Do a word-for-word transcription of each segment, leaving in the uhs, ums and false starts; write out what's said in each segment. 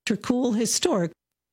cool historic.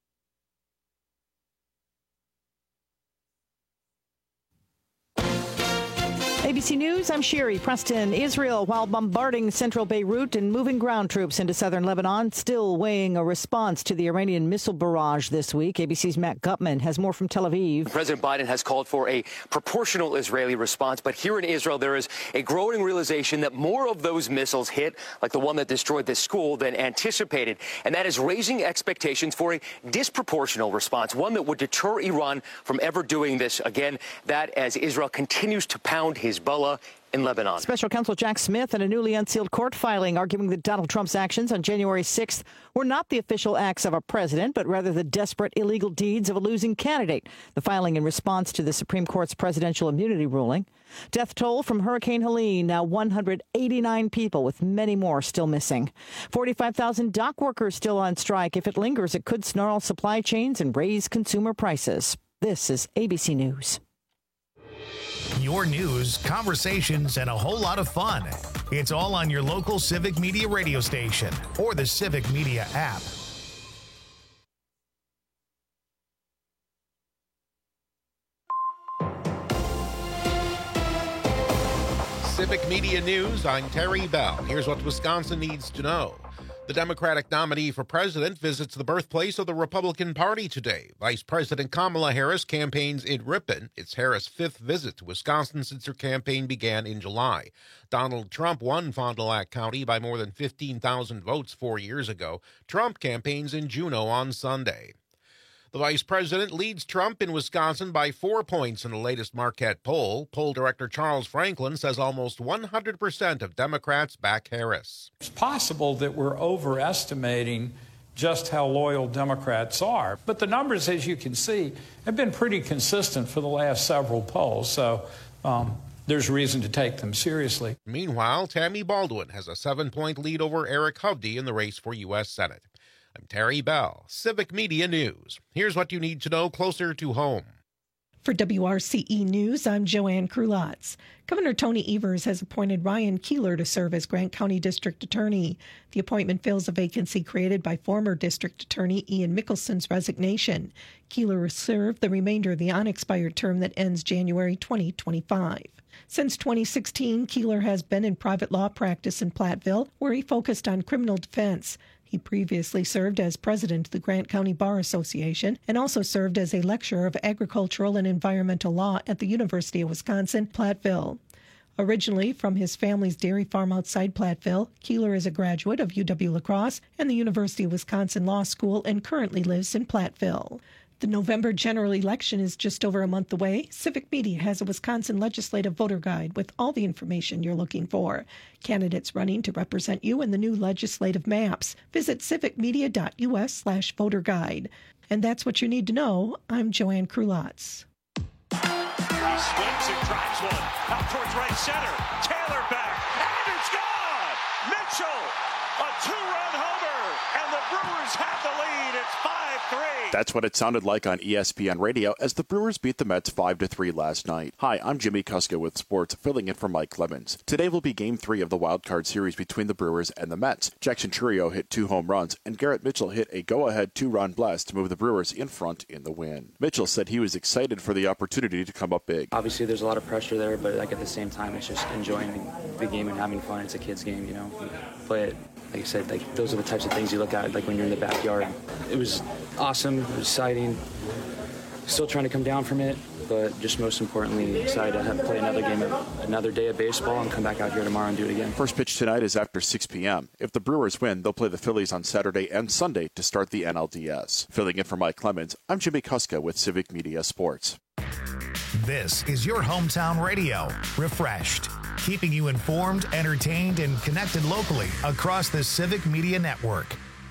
A B C News, I'm Sherry Preston. Israel, while bombarding central Beirut and moving ground troops into southern Lebanon, still weighing a response to the Iranian missile barrage this week. A B C's Matt Gutman has more from Tel Aviv. President Biden has called for a proportional Israeli response, but here in Israel, there is a growing realization that more of those missiles hit, like the one that destroyed this school, than anticipated. And that is raising expectations for a disproportional response, one that would deter Iran from ever doing this again. That as Israel continues to pound his Hezbollah in Lebanon. Special counsel Jack Smith in a newly unsealed court filing arguing that Donald Trump's actions on January sixth were not the official acts of a president, but rather the desperate illegal deeds of a losing candidate. The filing in response to the Supreme Court's presidential immunity ruling. Death toll from Hurricane Helene, now one hundred eighty-nine people, with many more still missing. forty-five thousand dock workers still on strike. If it lingers, it could snarl supply chains and raise consumer prices. This is A B C News. Your news, conversations, and a whole lot of fun. It's all on your local Civic Media radio station or the Civic Media app. Civic Media News, I'm Terry Bell. Here's what Wisconsin needs to know. The Democratic nominee for president visits the birthplace of the Republican Party today. Vice President Kamala Harris campaigns in Ripon. It's Harris' fifth visit to Wisconsin since her campaign began in July. Donald Trump won Fond du Lac County by more than fifteen thousand votes four years ago. Trump campaigns in Juneau on Sunday. The vice president leads Trump in Wisconsin by four points in the latest Marquette poll. Poll director Charles Franklin says almost one hundred percent of Democrats back Harris. It's possible that we're overestimating just how loyal Democrats are. But the numbers, as you can see, have been pretty consistent for the last several polls. So um, there's reason to take them seriously. Meanwhile, Tammy Baldwin has a seven-point lead over Eric Hovde in the race for U S Senate. I'm Terry Bell, Civic Media News. Here's what you need to know closer to home. For W R C E News, I'm Joanne Krulotz. Governor Tony Evers has appointed Ryan Keeler to serve as Grant County District Attorney. The appointment fills a vacancy created by former District Attorney Ian Mickelson's resignation. Keeler will serve the remainder of the unexpired term that ends January twenty twenty-five. Since twenty sixteen, Keeler has been in private law practice in Platteville, where he focused on criminal defense. He previously served as president of the Grant County Bar Association and also served as a lecturer of agricultural and environmental law at the University of Wisconsin, Platteville. Originally from his family's dairy farm outside Platteville, Keeler is a graduate of U W-La Crosse and the University of Wisconsin Law School and currently lives in Platteville. The November general election is just over a month away. Civic Media has a Wisconsin legislative voter guide with all the information you're looking for. Candidates running to represent you in the new legislative maps. Visit civicmedia.us slash voter guide. And that's what you need to know. I'm Joanne Krulotz. He swings and drives one out towards right center. Taylor back, and it's gone! Mitchell, a two-run homer, and the Brewers have the lead. It's five three. That's what it sounded like on E S P N Radio as the Brewers beat the Mets five to three last night. Hi, I'm Jimmy Kuska with sports, filling in for Mike Clemens. Today will be Game three of the Wild Card Series between the Brewers and the Mets. Jackson Chourio hit two home runs, and Garrett Mitchell hit a go-ahead two-run blast to move the Brewers in front in the win. Mitchell said he was excited for the opportunity to come up big. Obviously, there's a lot of pressure there, but like at the same time, it's just enjoying the, the game and having fun. It's a kid's game, you know. Play it. Like I said, like those are the types of things you look at, like when you're in the backyard. It was awesome, it was exciting. Still trying to come down from it, but just most importantly, excited to have play another game, of, another day of baseball, and come back out here tomorrow and do it again. First pitch tonight is after six p.m. If the Brewers win, they'll play the Phillies on Saturday and Sunday to start the N L D S. Filling in for Mike Clemens, I'm Jimmy Kuska with Civic Media Sports. This is your hometown radio, Refreshed, keeping you informed, entertained, and connected locally across the Civic Media Network.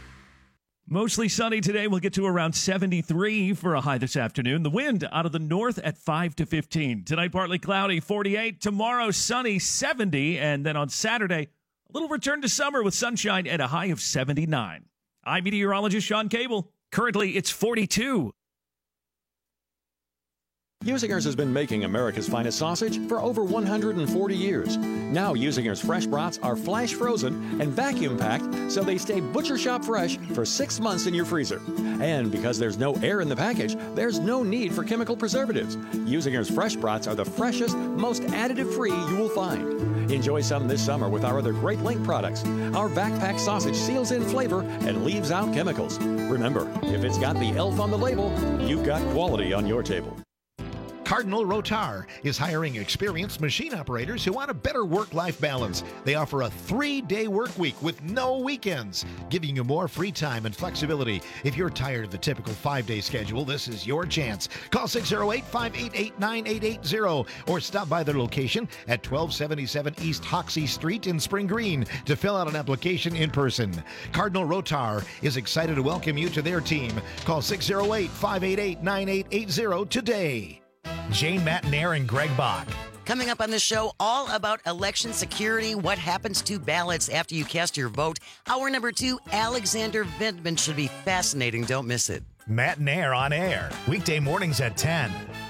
Mostly sunny today. We'll get to around seventy-three for a high this afternoon. The wind out of the north at five to fifteen. Tonight, partly cloudy, forty-eight. Tomorrow, sunny, seventy. And then on Saturday, a little return to summer with sunshine at a high of seventy-nine. I'm meteorologist Sean Cable. Currently, it's forty-two. Usinger's has been making America's finest sausage for over one hundred forty years. Now Usinger's fresh brats are flash frozen and vacuum packed so they stay butcher shop fresh for six months in your freezer. And because there's no air in the package, there's no need for chemical preservatives. Usinger's fresh brats are the freshest, most additive-free you will find. Enjoy some this summer with our other Great Link products. Our vac pack sausage seals in flavor and leaves out chemicals. Remember, if it's got the elf on the label, you've got quality on your table. Cardinal Rotar is hiring experienced machine operators who want a better work-life balance. They offer a three-day work week with no weekends, giving you more free time and flexibility. If you're tired of the typical five-day schedule, this is your chance. Call six oh eight, five eight eight, nine eight eight zero or stop by their location at twelve seventy-seven East Hoxie Street in Spring Green to fill out an application in person. Cardinal Rotar is excited to welcome you to their team. Call six oh eight, five eight eight, nine eight eight zero today. Jane Matanair and Greg Bach. Coming up on the show, all about election security, what happens to ballots after you cast your vote. Hour number two, Alexander Vindman should be fascinating. Don't miss it. Matanair on air, weekday mornings at ten.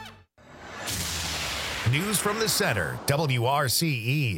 News from the center, W R C E.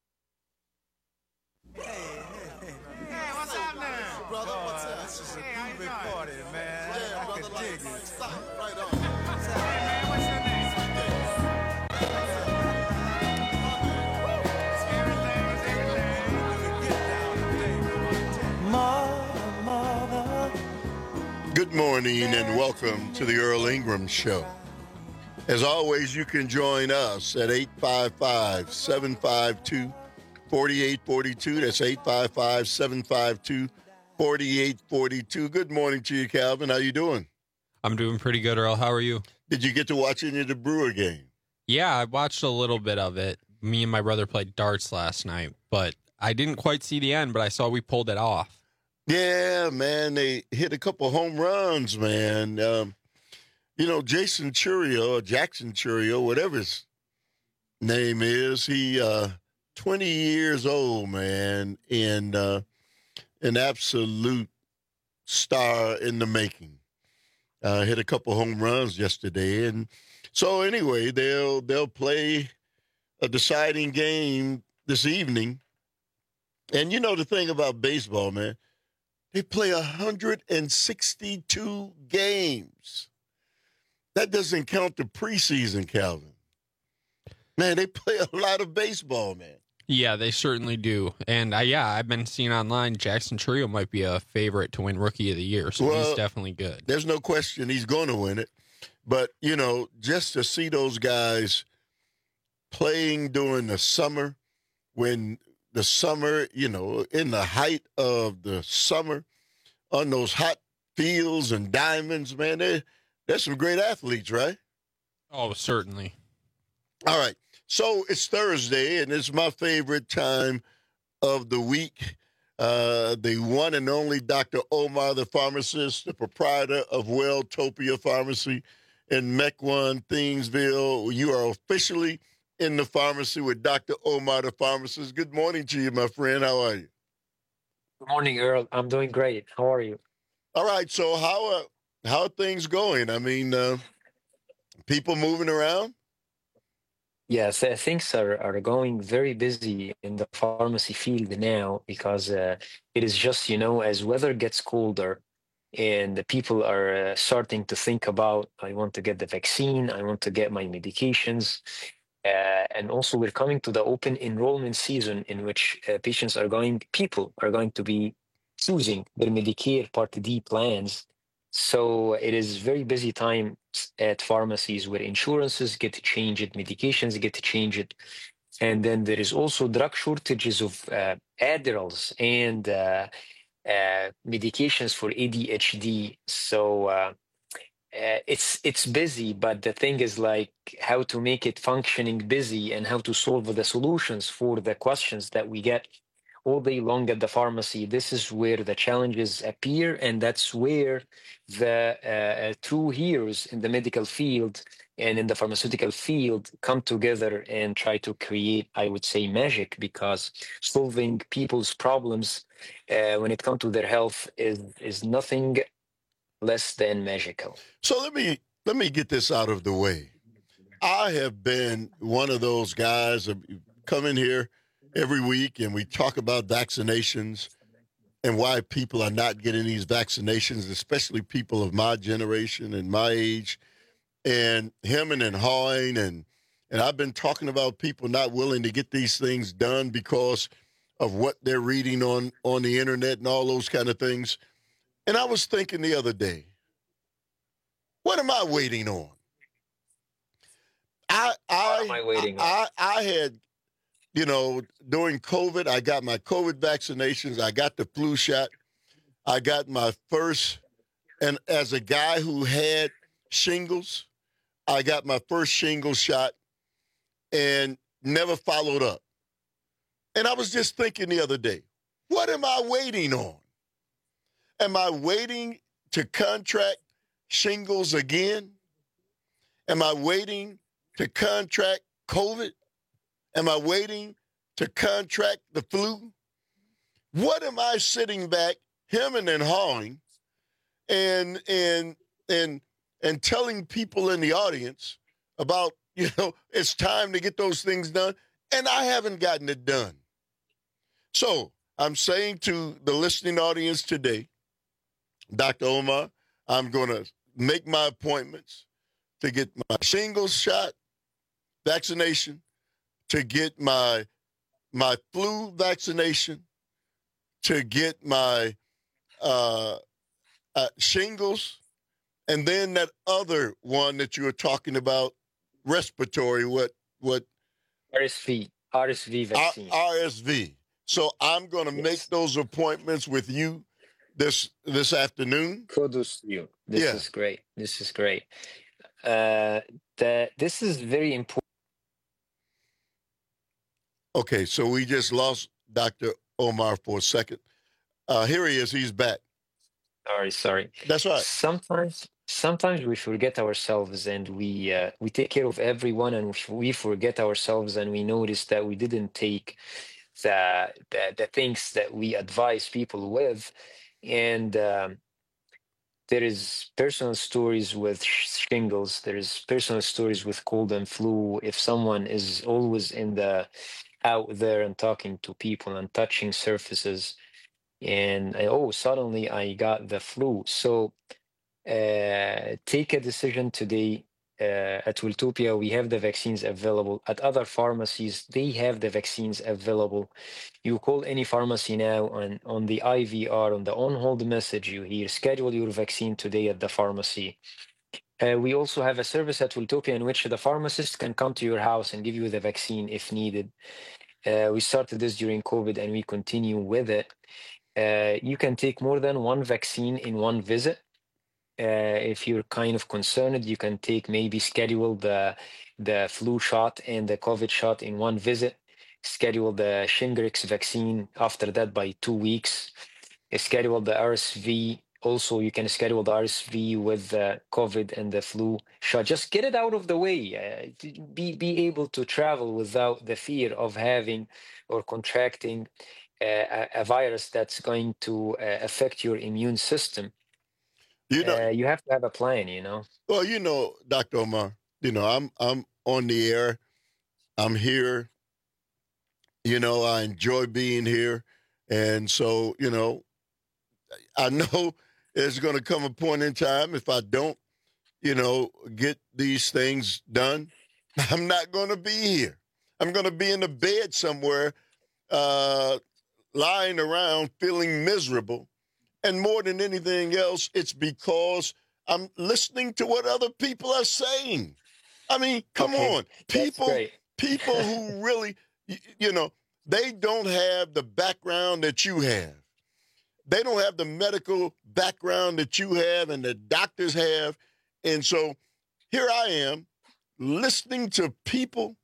Good morning and welcome to the Earl Ingram Show. As always, you can join us at eight five five, seven five two, four eight four two. That's eight five five, seven five two, four eight four two. Good morning to you, Calvin. How you doing? I'm doing pretty good, Earl. How are you? Did you get to watch any of the Brewer game? Yeah, I watched a little bit of it. Me and my brother played darts last night, but I didn't quite see the end, but I saw we pulled it off. Yeah, man, they hit a couple home runs, man. Um, you know, Jason Churio, or Jackson Churio, whatever his name is, he uh, twenty years old, man, and uh, an absolute star in the making. Uh, hit a couple home runs yesterday, and so anyway, they'll they'll play a deciding game this evening. And you know the thing about baseball, man. They play one hundred sixty-two games. That doesn't count the preseason, Calvin. Man, they play a lot of baseball, man. Yeah, they certainly do. And, uh, yeah, I've been seeing online Jackson Churio might be a favorite to win Rookie of the Year, so well, he's definitely good. There's no question he's going to win it. But, you know, just to see those guys playing during the summer when – the summer, you know, in the height of the summer, on those hot fields and diamonds, man, they, they're some great athletes, right? Oh, certainly. All right. So it's Thursday, and it's my favorite time of the week. Uh, the one and only Doctor Omar, the pharmacist, the proprietor of Welltopia Pharmacy in Mequon, Thingsville. You are officially in the pharmacy with Doctor Omar, the pharmacist. Good morning to you, my friend. How are you? Good morning, Earl. I'm doing great. How are you? All right. So how are, how are things going? I mean, uh, people moving around? Yes, uh, things are, are going very busy in the pharmacy field now because uh, it is just, you know, as weather gets colder and the people are uh, starting to think about, I want to get the vaccine, I want to get my medications. Uh, and also we're coming to the open enrollment season in which uh, patients are going, people are going to be choosing their Medicare Part D plans. So it is very busy time at pharmacies where insurances get to change it, medications get to change it. And then there is also drug shortages of uh, Adderalls and uh, uh, medications for A D H D. So uh, Uh, it's it's busy, but the thing is like how to make it functioning busy and how to solve the solutions for the questions that we get all day long at the pharmacy. This is where the challenges appear, and that's where the uh, true heroes in the medical field and in the pharmaceutical field come together and try to create, I would say, magic, because solving people's problems uh, when it comes to their health is is nothing less than magical. So let me let me get this out of the way. I have been one of those guys who come in here every week and we talk about vaccinations and why people are not getting these vaccinations, especially people of my generation and my age, and hemming and hawing. And, and I've been talking about people not willing to get these things done because of what they're reading on, on the internet and all those kind of things. And I was thinking the other day, what am I waiting on? I I, am I waiting I, I I had, you know, during COVID, I got my COVID vaccinations. I got the flu shot. I got my first, and as a guy who had shingles, I got my first shingles shot and never followed up. And I was just thinking the other day, what am I waiting on? Am I waiting to contract shingles again? Am I waiting to contract COVID? Am I waiting to contract the flu? What am I sitting back, hemming and hawing, and and and and telling people in the audience about, you know, it's time to get those things done, and I haven't gotten it done. So I'm saying to the listening audience today, Doctor Omar, I'm going to make my appointments to get my shingles shot vaccination, to get my my flu vaccination, to get my uh, uh, shingles, and then that other one that you were talking about, respiratory, what what R S V, R S V vaccine. R S V. So I'm going to Yes. make those appointments with you this this afternoon. Kudos to you. This Yeah. is great. This is great. Uh, the, this is very important. Okay, so we just lost Doctor Omar for a second. Uh, here he is. He's back. Sorry, sorry. That's right. Sometimes, sometimes we forget ourselves, and we uh, we take care of everyone, and we forget ourselves, and we notice that we didn't take the the, the things that we advise people with, and um, there is personal stories with sh- shingles. There is personal stories with cold and flu. If someone is always in the out there and talking to people and touching surfaces, and I, oh, suddenly I got the flu. So uh, take a decision today. Uh, at Wiltopia, we have the vaccines available. At other pharmacies, they have the vaccines available. You call any pharmacy now, and on the I V R, on the on-hold message, you hear, schedule your vaccine today at the pharmacy. Uh, we also have a service at Wiltopia in which the pharmacist can come to your house and give you the vaccine if needed. Uh, we started this during COVID, and we continue with it. Uh, you can take more than one vaccine in one visit. Uh, if you're kind of concerned, you can take maybe schedule the the flu shot and the COVID shot in one visit. Schedule the Shingrix vaccine after that by two weeks. Uh, Schedule the R S V. Also, you can schedule the R S V with the COVID and the flu shot. Just get it out of the way. Uh, to be be able to travel without the fear of having or contracting uh, a, a virus that's going to uh, affect your immune system. You know, Uh, you have to have a plan, you know. well, you know, Doctor Omar, you know, I'm I'm on the air. I'm here. You know, I enjoy being here. And so, you know, I know there's going to come a point in time if I don't, you know, get these things done, I'm not going to be here. I'm going to be in a bed somewhere, uh, lying around feeling miserable. And more than anything else, it's because I'm listening to what other people are saying. I mean, come Okay, on. People, great. people who really, y- you know, they don't have the background that you have. They don't have the medical background that you have and the doctors have. And so here I am listening to people,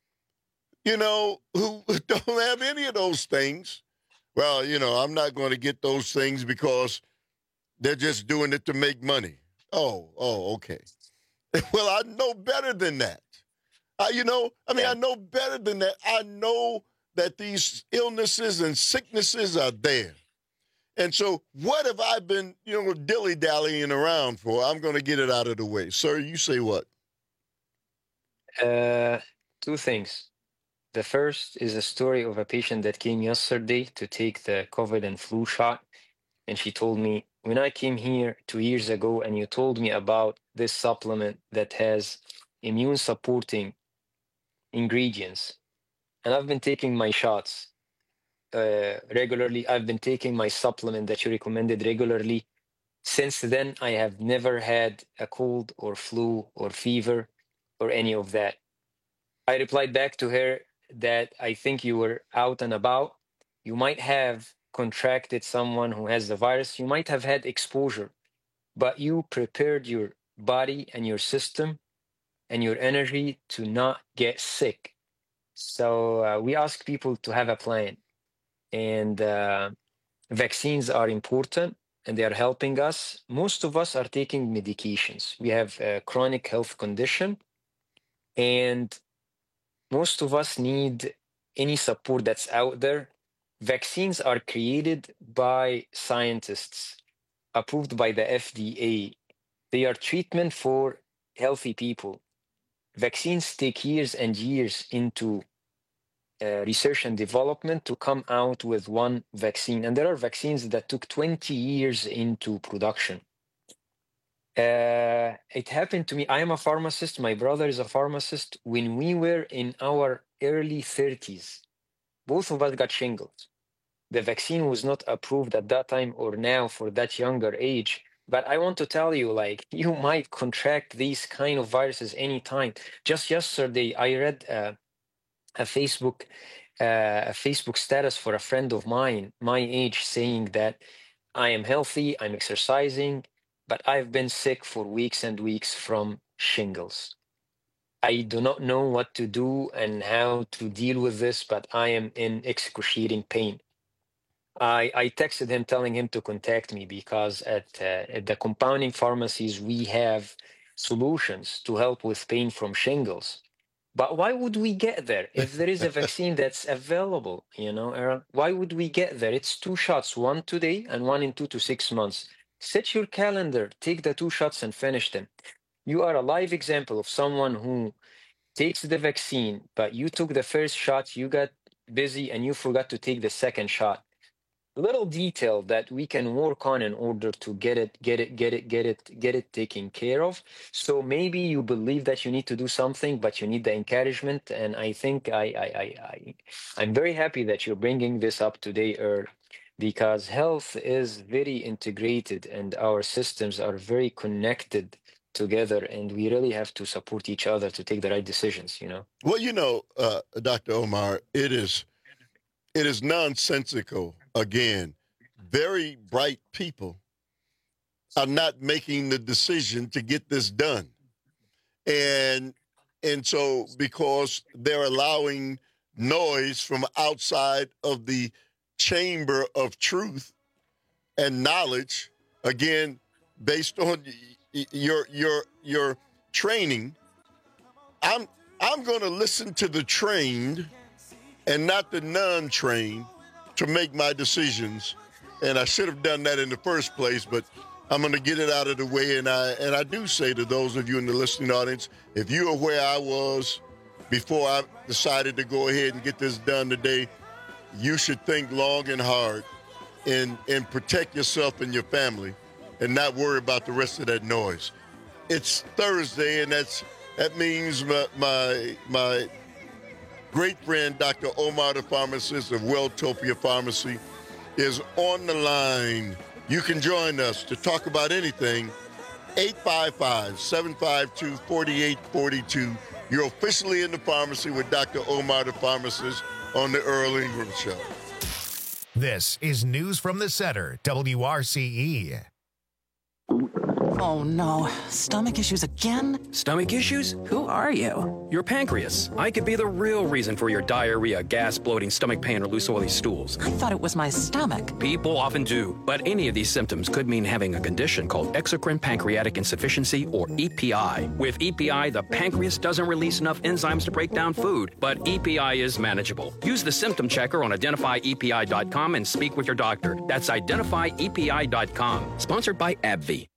you know, who don't have any of those things. Well, you know, I'm not going to get those things because they're just doing it to make money. Oh, oh, okay. Well, I know better than that. I, you know, I mean, I know better than that. I know that these illnesses and sicknesses are there. And so what have I been, you know, dilly-dallying around for? I'm going to get it out of the way. Sir, you say what? Uh, two things. The first is a story of a patient that came yesterday to take the COVID and flu shot. And she told me, when I came here two years ago and you told me about this supplement that has immune supporting ingredients, and I've been taking my shots uh, regularly, I've been taking my supplement that you recommended regularly. Since then, I have never had a cold or flu or fever or any of that. I replied back to her that I think you were out and about. You might have contracted someone who has the virus. You might have had exposure, but you prepared your body and your system and your energy to not get sick. So uh, we ask people to have a plan. And uh, vaccines are important and they are helping us. Most of us are taking medications. We have a chronic health condition, and most of us need any support that's out there. Vaccines are created by scientists, approved by the F D A. They are treatment for healthy people. Vaccines take years and years into uh, research and development to come out with one vaccine. And there are vaccines that took twenty years into production. Uh, it happened to me. I am a pharmacist. My brother is a pharmacist. When we were in our early thirties, both of us got shingles. The vaccine was not approved at that time or now for that younger age. But I want to tell you, like, you might contract these kind of viruses anytime. Just yesterday, I read uh, a Facebook uh, a Facebook status for a friend of mine, my age, saying that I am healthy, I'm exercising, but I've been sick for weeks and weeks from shingles. I do not know what to do and how to deal with this, but I am in excruciating pain. I, I texted him telling him to contact me because at, uh, at the compounding pharmacies, we have solutions to help with pain from shingles. But why would we get there if there is a vaccine that's available? You know, Aaron, why would we get there? It's two shots, one today and one in two to six months. Set your calendar, take the two shots and finish them. You are a live example of someone who takes the vaccine, but you took the first shot, you got busy and you forgot to take the second shot. Little detail that we can work on in order to get it, get it, get it, get it, get it taken care of. So maybe you believe that you need to do something, but you need the encouragement. And I think I, I, I, I I'm very happy that you're bringing this up today, Earl, because health is very integrated and our systems are very connected together, and we really have to support each other to take the right decisions. You know. Well, you know, uh, Doctor Omar, it is, it is nonsensical. Again, very bright people are not making the decision to get this done. And and so because they're allowing noise from outside of the chamber of truth and knowledge, again, based on your your your training, I'm I'm going to listen to the trained and not the non-trained to make my decisions, and I should have done that in the first place, but I'm going to get it out of the way, and I and I do say to those of you in the listening audience, if you are where I was before I decided to go ahead and get this done today, you should think long and hard and, and protect yourself and your family and not worry about the rest of that noise. It's Thursday, and that's that means my my, my great friend, Doctor Omar, the pharmacist of Welltopia Pharmacy, is on the line. You can join us to talk about anything. eight five five, seven five two, four eight four two. You're officially in the pharmacy with Doctor Omar, the pharmacist, on the Earl Ingram Show. This is News from the Center, W R C E. Oh no, stomach issues again? Stomach issues? Who are you? Your pancreas. I could be the real reason for your diarrhea, gas, bloating, stomach pain, or loose oily stools. I thought it was my stomach. People often do, but any of these symptoms could mean having a condition called exocrine pancreatic insufficiency, or E P I. With E P I, the pancreas doesn't release enough enzymes to break down food, but E P I is manageable. Use the symptom checker on identify E P I dot com and speak with your doctor. That's identify E P I dot com. Sponsored by AbbVie.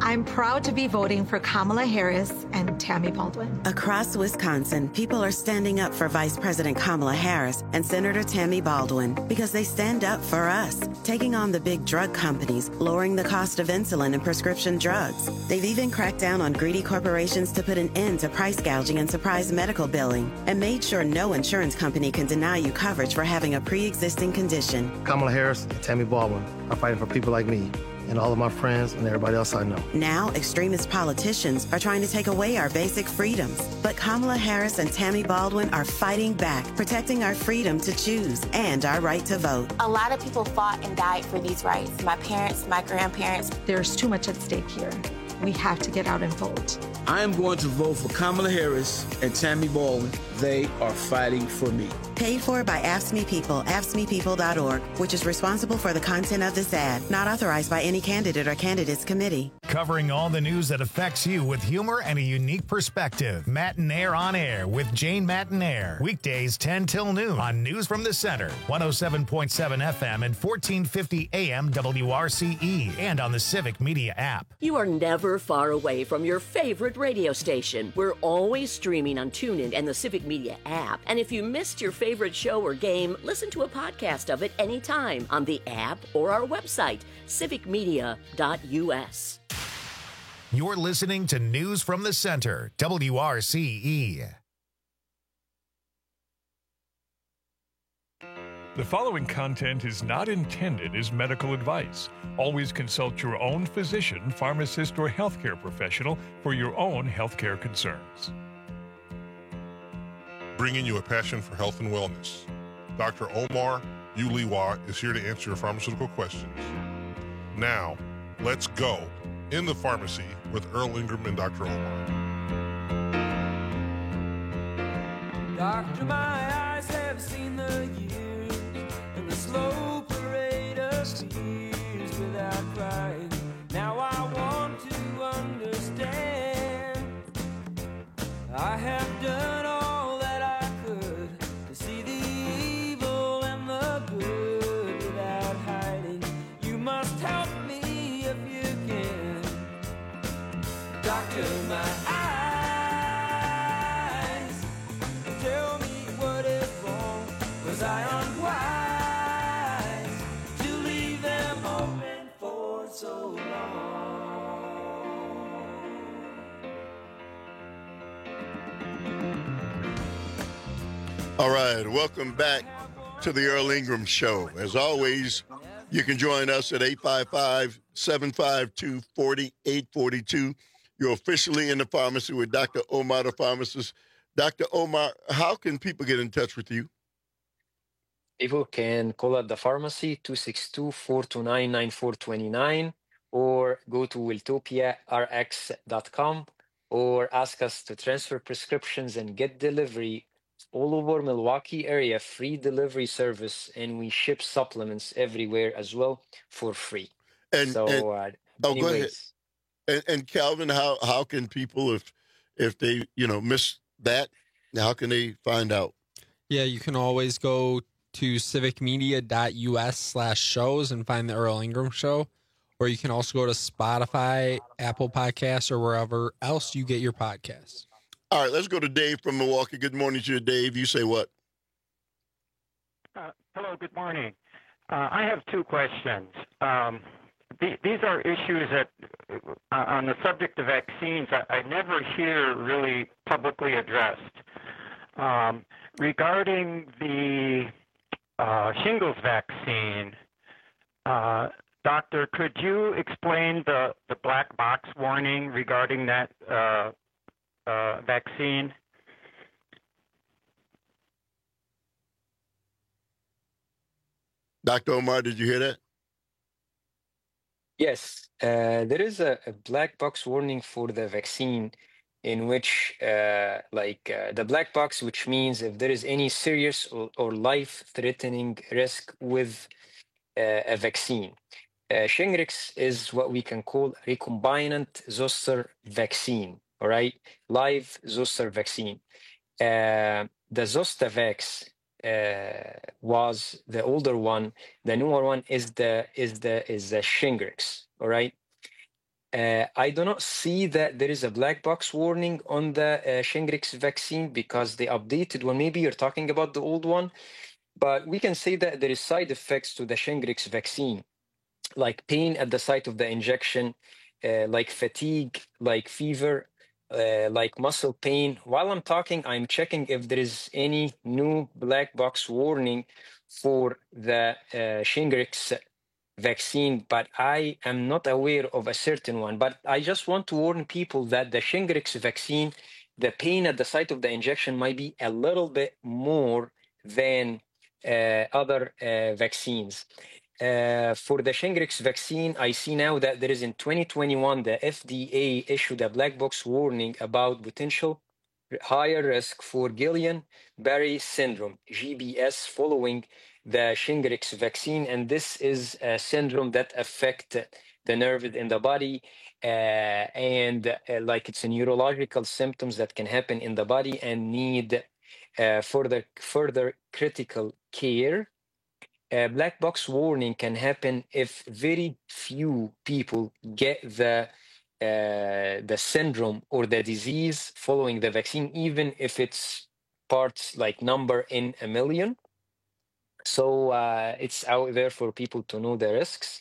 I'm proud to be voting for Kamala Harris and Tammy Baldwin. Across Wisconsin, people are standing up for Vice President Kamala Harris and Senator Tammy Baldwin because they stand up for us, taking on the big drug companies, lowering the cost of insulin and prescription drugs. They've even cracked down on greedy corporations to put an end to price gouging and surprise medical billing, and made sure no insurance company can deny you coverage for having a pre-existing condition. Kamala Harris and Tammy Baldwin are fighting for people like me and all of my friends and everybody else I know. Now, extremist politicians are trying to take away our basic freedoms. But Kamala Harris and Tammy Baldwin are fighting back, protecting our freedom to choose and our right to vote. A lot of people fought and died for these rights. My parents, my grandparents. There's too much at stake here. We have to get out and vote. I am going to vote for Kamala Harris and Tammy Baldwin. They are fighting for me. Paid for by A F S C M E People, A F S C M E People dot org, which is responsible for the content of this ad, not authorized by any candidate or candidates committee. Covering all the news that affects you with humor and a unique perspective. Mattinaire on Air with Jane Mattinaire. Weekdays ten till noon on News from the Center, one oh seven point seven F M and fourteen fifty A M W R C E, and on the Civic Media app. You are never far away from your favorite radio station. We're always streaming on TuneIn and the Civic Media app. And if you missed your favorite show or game, listen to a podcast of it anytime on the app or our website, civic media dot U S. You're listening to News from the Center, W R C E. The following content is not intended as medical advice. Always consult your own physician, pharmacist, or healthcare professional for your own healthcare concerns. Bringing you a passion for health and wellness. Doctor Omar Uliwa is here to answer your pharmaceutical questions. Now, let's go in the pharmacy with Earl Ingram and Doctor Omar. Doctor, my eyes have seen the years and the slow parade of fears without crying. Now I want to understand. I have done all that I could to see the evil and the good without hiding. You must help me if you can. Doctor, my eyes, tell me what is wrong. Was I unwise to leave them open for so long? All right, welcome back to the Earl Ingram Show. As always, you can join us at eight five five, seven five two, four eight four two. You're officially in the pharmacy with Doctor Omar, the pharmacist. Doctor Omar, how can people get in touch with you? People can call at the pharmacy, two six two, four two nine, nine four two nine, or go to wiltopia r x dot com, or ask us to transfer prescriptions and get delivery all over Milwaukee area, free delivery service, and we ship supplements everywhere as well for free. And, so, and uh, oh, go ahead. anyways, And, and Calvin, how how can people, if if they you know miss that, how can they find out? Yeah, you can always go to civic media dot U S slash shows and find the Earl Ingram Show, or you can also go to Spotify, Apple Podcasts, or wherever else you get your podcasts. All right, let's go to Dave from Milwaukee. Good morning to you, Dave. You say what? Uh, hello, good morning. Uh, I have two questions. Um, th- these are issues that, uh, on the subject of vaccines, I, I never hear really publicly addressed. Um, regarding the uh, shingles vaccine, uh, Doctor, could you explain the, the black box warning regarding that uh, uh, vaccine? Doctor Omar, did you hear that? yes, uh, there is a, a black box warning for the vaccine, in which, uh, like, uh, the black box, which means if there is any serious or, or life-threatening risk with uh, a vaccine. Uh, Shingrix is what we can call recombinant zoster vaccine, all right? Live zoster vaccine. Uh, the Zostavax uh, was the older one. The newer one is the is the is the Shingrix, all right? Uh, I do not see that there is a black box warning on the uh, Shingrix vaccine because they updated one. Maybe you're talking about the old one, but we can say that there is side effects to the Shingrix vaccine, like pain at the site of the injection, uh, like fatigue, like fever, uh, like muscle pain. While I'm talking, I'm checking if there is any new black box warning for the uh, Shingrix vaccine, but I am not aware of a certain one. But I just want to warn people that the Shingrix vaccine, the pain at the site of the injection might be a little bit more than uh, other uh, vaccines. Uh, for the Shingrix vaccine, I see now that there is in twenty twenty-one, the F D A issued a black box warning about potential higher risk for Guillain-Barré syndrome, G B S, following the Shingrix vaccine. And this is a syndrome that affects the nerves in the body, uh, and uh, like it's a neurological symptoms that can happen in the body and need uh, further, further critical care. A black box warning can happen if very few people get the uh, the syndrome or the disease following the vaccine, even if it's parts like number in a million. So uh, it's out there for people to know the risks.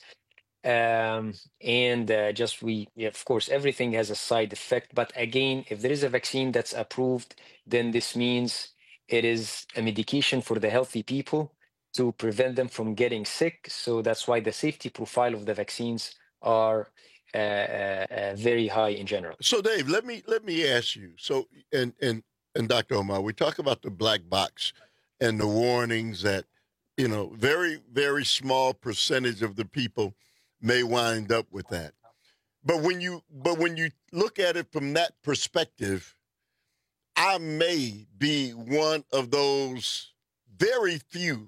Um, and uh, just we, yeah, of course, everything has a side effect. But again, if there is a vaccine that's approved, then this means it is a medication for the healthy people to prevent them from getting sick. So that's why the safety profile of the vaccines are uh, uh, uh, very high in general. So, Dave, let me let me ask you. So, and and and Doctor Omar, we talk about the black box and the warnings that, you know, very very small percentage of the people may wind up with that. But when you but when you look at it from that perspective, I may be one of those very few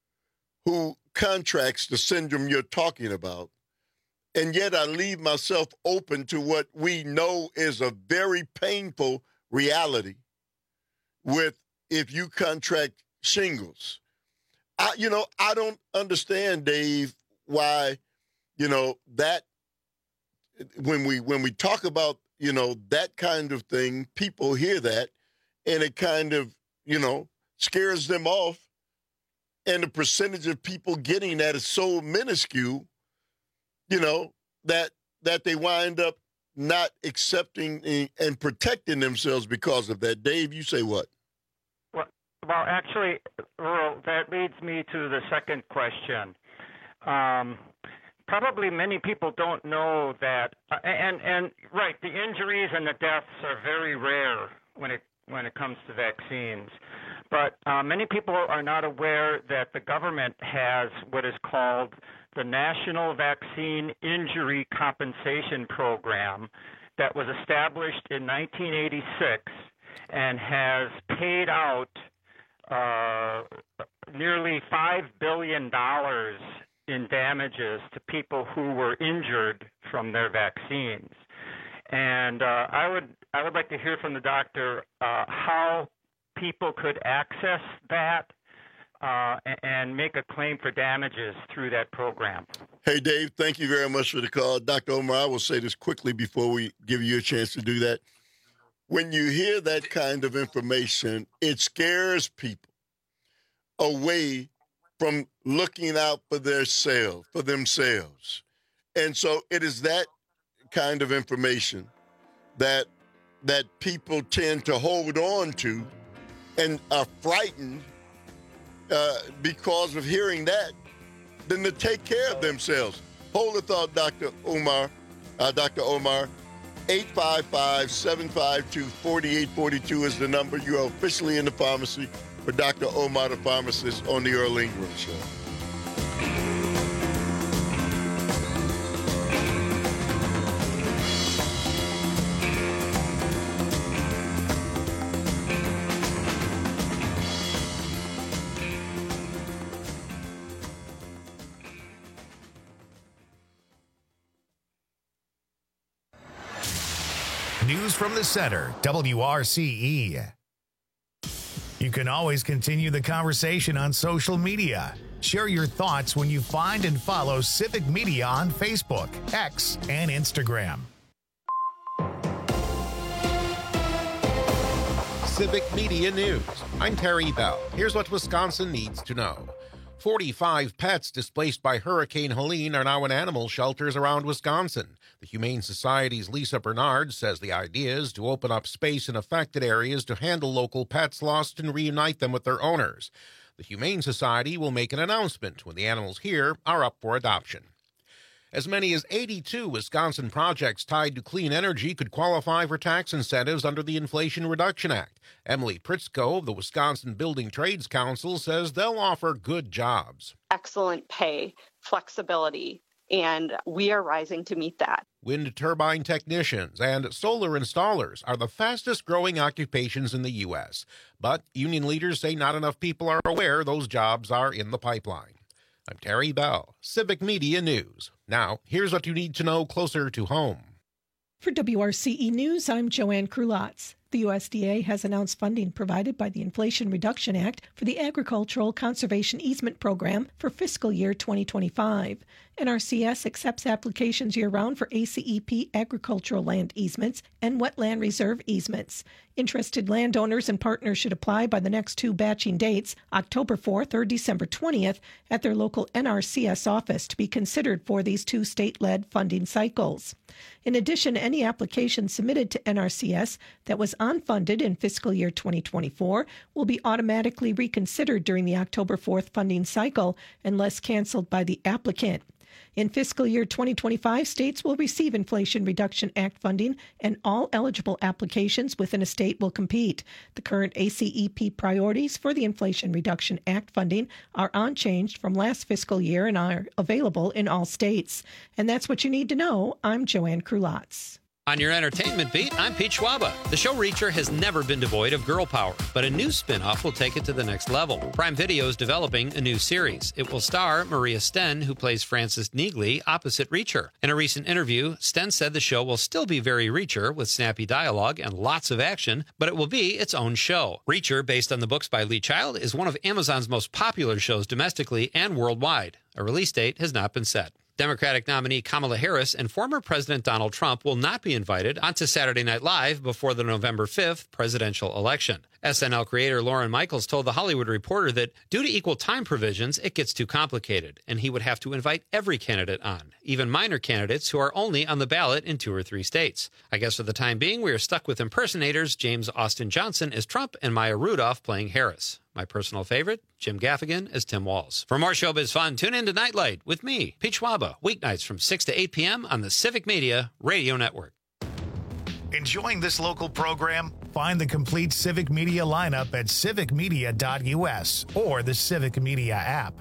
who contracts the syndrome you're talking about, and yet I leave myself open to what we know is a very painful reality with if you contract shingles. I, you know, I don't understand, Dave, why, you know, that when we when we talk about, you know, that kind of thing, people hear that and it kind of, you know, scares them off. And the percentage of people getting that is so minuscule, you know, that that they wind up not accepting and protecting themselves because of that. Dave, you say what? Well, well actually, Earl, that leads me to the second question. Um, probably many people don't know that, uh, and and right, the injuries and the deaths are very rare when it when it comes to vaccines. But uh, many people are not aware that the government has what is called the National Vaccine Injury Compensation Program that was established in nineteen eighty-six and has paid out uh, nearly five billion dollars in damages to people who were injured from their vaccines. And uh, I would I would like to hear from the doctor uh, how people could access that uh, and make a claim for damages through that program. Hey, Dave, thank you very much for the call. Doctor Omar, I will say this quickly before we give you a chance to do that. When you hear that kind of information, it scares people away from looking out for their self, for themselves. And so it is that kind of information that that people tend to hold on to and are frightened uh, because of hearing that, than to take care of themselves. Hold the thought, Doctor Omar. Uh, Doctor Omar, eight five five, seven five two, four eight four two is the number. You are officially in the pharmacy for Doctor Omar, the pharmacist, on the Earl Ingram Show. News from the center, W R C E. You can always continue the conversation on social media. Share your thoughts when you find and follow Civic Media on Facebook, X, and Instagram. Civic Media News. I'm Terry Bell. Here's what Wisconsin needs to know. forty-five pets displaced by Hurricane Helene are now in animal shelters around Wisconsin. The Humane Society's Lisa Bernard says the idea is to open up space in affected areas to handle local pets lost and reunite them with their owners. The Humane Society will make an announcement when the animals here are up for adoption. As many as eighty-two Wisconsin projects tied to clean energy could qualify for tax incentives under the Inflation Reduction Act. Emily Pritzko of the Wisconsin Building Trades Council says they'll offer good jobs. Excellent pay, flexibility, and we are rising to meet that. Wind turbine technicians and solar installers are the fastest growing occupations in the U S, but union leaders say not enough people are aware those jobs are in the pipeline. I'm Terry Bell, Civic Media News. Now, here's what you need to know closer to home. For W R C E News, I'm Joanne Krulotz. The U S D A has announced funding provided by the Inflation Reduction Act for the Agricultural Conservation Easement Program for fiscal year twenty twenty-five. N R C S accepts applications year-round for A C E P agricultural land easements and wetland reserve easements. Interested landowners and partners should apply by the next two batching dates, October fourth or December twentieth, at their local N R C S office to be considered for these two state-led funding cycles. In addition, any application submitted to N R C S that was unfunded in fiscal year twenty twenty-four will be automatically reconsidered during the October fourth funding cycle unless canceled by the applicant. In fiscal year twenty twenty-five, states will receive Inflation Reduction Act funding, and all eligible applications within a state will compete. The current A C E P priorities for the Inflation Reduction Act funding are unchanged from last fiscal year and are available in all states. And that's what you need to know. I'm Joanne Krulotz. On your entertainment beat, I'm Pete Schwaba. The show Reacher has never been devoid of girl power, but a new spin-off will take it to the next level. Prime Video is developing a new series. It will star Maria Sten, who plays Frances Neagley, opposite Reacher. In a recent interview, Sten said the show will still be very Reacher, with snappy dialogue and lots of action, but it will be its own show. Reacher, based on the books by Lee Child, is one of Amazon's most popular shows domestically and worldwide. A release date has not been set. Democratic nominee Kamala Harris and former President Donald Trump will not be invited onto Saturday Night Live before the November fifth presidential election. S N L creator Lorne Michaels told The Hollywood Reporter that due to equal time provisions, it gets too complicated, and he would have to invite every candidate on, even minor candidates who are only on the ballot in two or three states. I guess for the time being, we are stuck with impersonators James Austin Johnson as Trump and Maya Rudolph playing Harris. My personal favorite, Jim Gaffigan as Tim Walz. For more showbiz fun, tune in to Nightlight with me, Pete Schwaba, weeknights from six to eight p.m. on the Civic Media Radio Network. Enjoying this local program? Find the complete Civic Media lineup at civic media dot u s or the Civic Media app.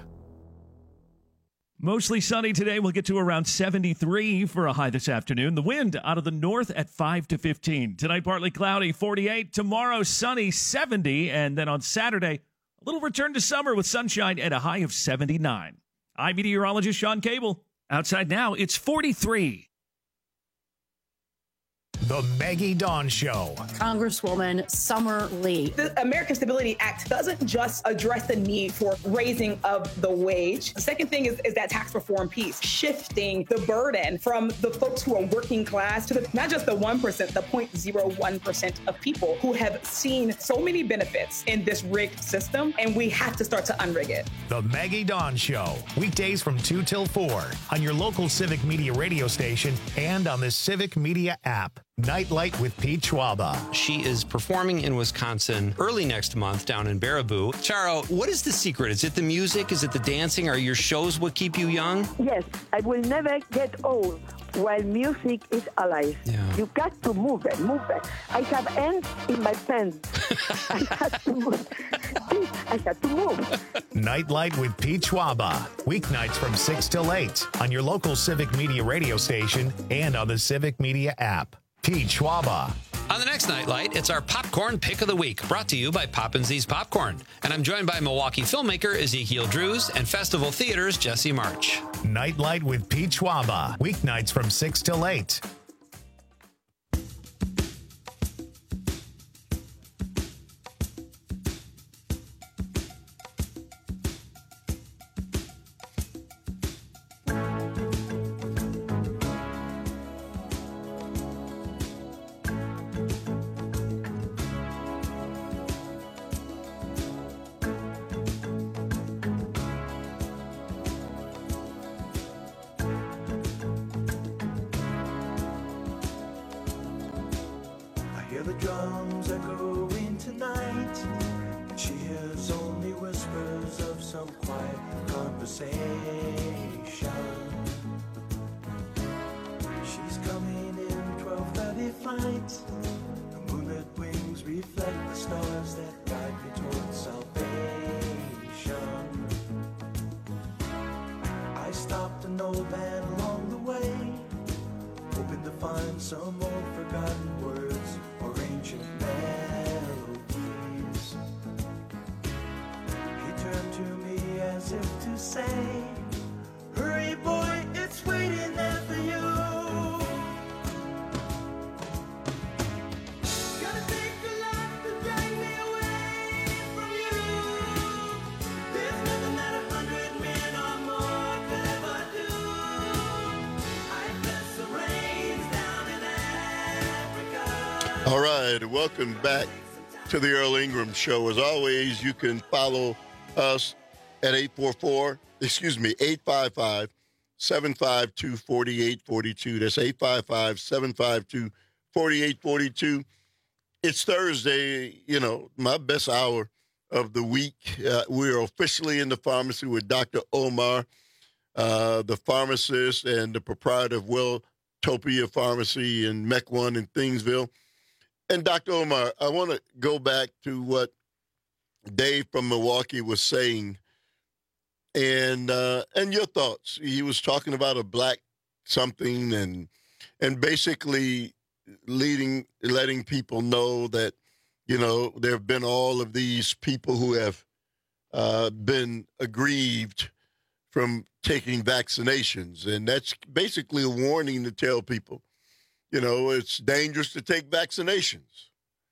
Mostly sunny today. We'll get to around seventy-three for a high this afternoon. The wind out of the north at five to fifteen. Tonight, partly cloudy, forty-eight. Tomorrow, sunny, seventy. And then on Saturday, a little return to summer with sunshine at a high of seventy-nine. I'm meteorologist Sean Cable. Outside now, it's forty-three. The Maggie Dawn Show. Congresswoman Summer Lee. The American Stability Act doesn't just address the need for raising of the wage. The second thing is, is that tax reform piece, shifting the burden from the folks who are working class to the, not just the one percent, the zero point zero one percent of people who have seen so many benefits in this rigged system, and we have to start to unrig it. The Maggie Dawn Show. Weekdays from two till four on your local Civic Media radio station and on the Civic Media app. Nightlight with Pete Schwaba. She is performing in Wisconsin early next month down in Baraboo. Charo, what is the secret? Is it the music? Is it the dancing? Are your shows what keep you young? Yes, I will never get old while music is alive. Yeah. You got to move it, move it. I have ants in my pants. I have to move. I have to move. Nightlight with Pete Schwaba. Weeknights from six till eight on your local Civic Media radio station and on the Civic Media app. Pete Schwaba. On the next Nightlight, it's our Popcorn Pick of the Week, brought to you by Poppin'Z's Popcorn. And I'm joined by Milwaukee filmmaker Ezekiel Drews and Festival Theater's Jesse March. Nightlight with Pete Schwaba. Weeknights from six till eight. the drums echoing tonight. She hears only whispers of some quiet conversation. She's coming in twelve thirty flight. The moonlit wings reflect the stars that guide me towards salvation. I stopped an old man along the way, hoping to find some old forgotten words or ancient melodies. He turned to me as if to say, hurry boy, it's waiting there for you. Gotta take a lot to drag me away from you. There's nothing that a hundred men or more could ever do. I bless the rains down in Africa. All right, welcome back to the Earl Ingram Show. As always, you can follow us at eight four four, excuse me, eight five five, seven five two, four eight four two. That's eight five five, seven five two, four eight four two. It's Thursday, you know, my best hour of the week. Uh, we're officially in the pharmacy with Doctor Omar, uh, the pharmacist and the proprietor of Welltopia Pharmacy in Mech One in Thingsville. And Doctor Omar, I want to go back to what Dave from Milwaukee was saying, and uh, and your thoughts. He was talking about a black something, and and basically leading, letting people know that, you know, there have been all of these people who have uh, been aggrieved from taking vaccinations, and that's basically a warning to tell people, you know, it's dangerous to take vaccinations.